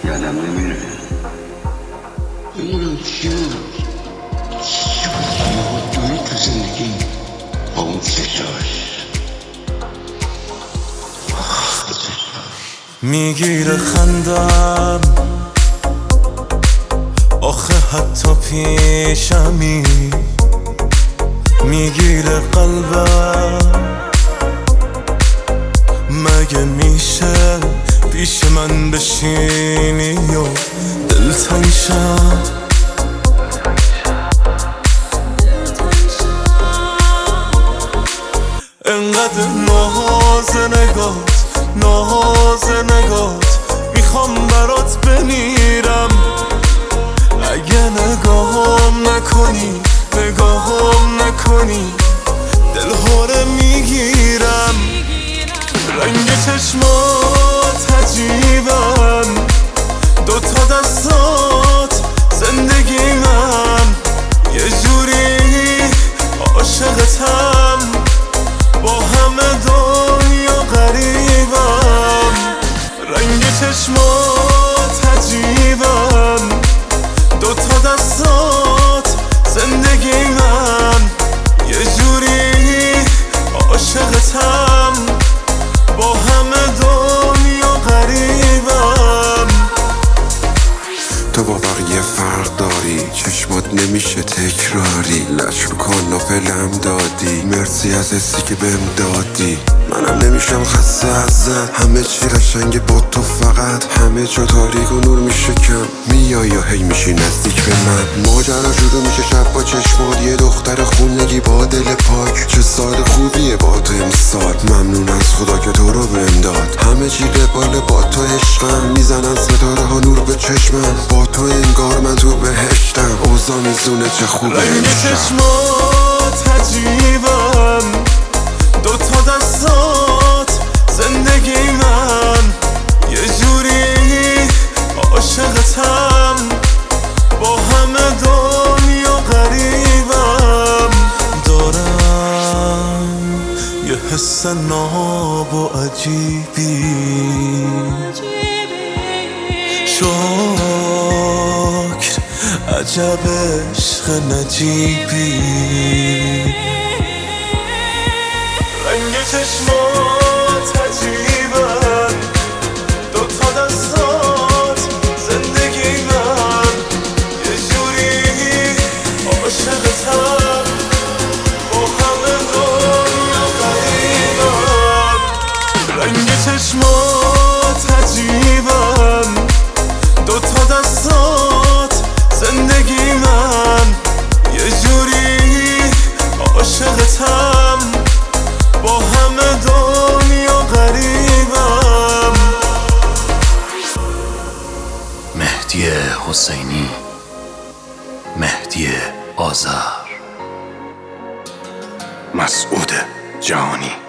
یادم نمیره بمونم چی بود دوری تو زندگی با اون چشاش میگیره خندم آخه حتی پیشمی میگیره قلبم مگه میشه پیش من بشینی و دلتنگ شم انقدر ناز نگات میخوام برات بمیرم اگه نگاهم نکنی دل هوره میگیرم رنگ چشمات عجیبن دوتا دستات زندگی من یه جوری عاشقتم با همه دنیا غریبم رنگ چشمات عجیبن دوتا دستات زندگی من یه جوری عاشقتم با همه دنیا غریبم تو با بقیه فرق داری چشمات نمیشه تکراری لش کن و فلم دادی مرسی از حسی که بهم دادی منم نمیشم خسته ازت همه چی قشنگه با تو فقط همه جا تاریک و نور میشه کم میای و هی میشی نزدیک به من ماجرا شروع میشه شب با چشمات یه دختر خونگی با دل پاک چه سال خوبیه با تو امسال ممنون از خدا که تو رو بهم داد همه چی قبال با تو عشقم میزنن ستاره ها نور به چشمم با تو انگار من تو بهشتم اوضاع میزونه چه خوبه رنگ چشمات عجیبن دوتا دستات زندگی من یه جوری عاشقتم با همه دنیا غریبم دارم یه حس ناب و عجیبی شکر عجب عشق نجیبی رنگ چشمات عجیبن دوتا دستات زندگی من یه جوری عاشقتم با همه دنیا غریبم رنگ چشمات عجیبن دوتا دستات زندگی من یه جوری عاشقتم با همه دنیا غریبم مهدی حسینی مهدی آذر مسعود جهانی